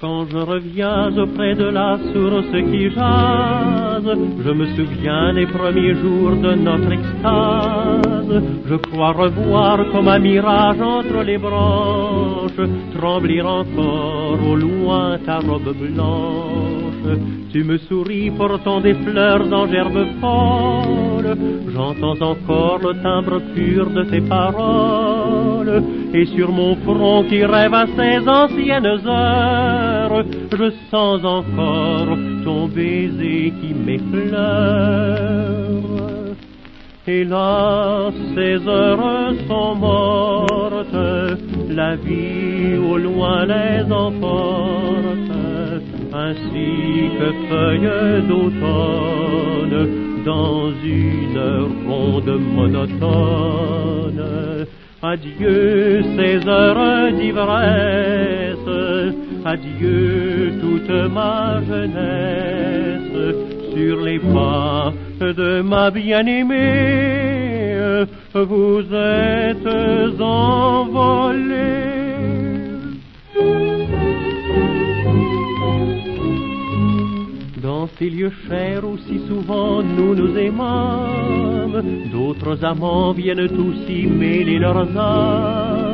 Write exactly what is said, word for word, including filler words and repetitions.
Quand je reviens auprès de la source qui jase, je me souviens des premiers jours de notre extase. Je crois revoir comme un mirage entre les branches trembler encore au loin ta robe blanche. Tu me souris portant des fleurs en gerbe folle, j'entends encore le timbre pur de tes paroles. Et sur mon front qui rêve à ces anciennes heures, je sens encore ton baiser qui m'effleure. Hélas, ces heures sont mortes, la vie au loin les emporte, ainsi que feuilles d'automne dans une ronde monotone. Adieu ces heures d'ivresse, adieu toute ma jeunesse. Sur les pas de ma bien-aimée, vous êtes envolés. Dans ces lieux chers où si souvent nous nous aimâmes, d'autres amants viennent aussi mêler leurs âmes.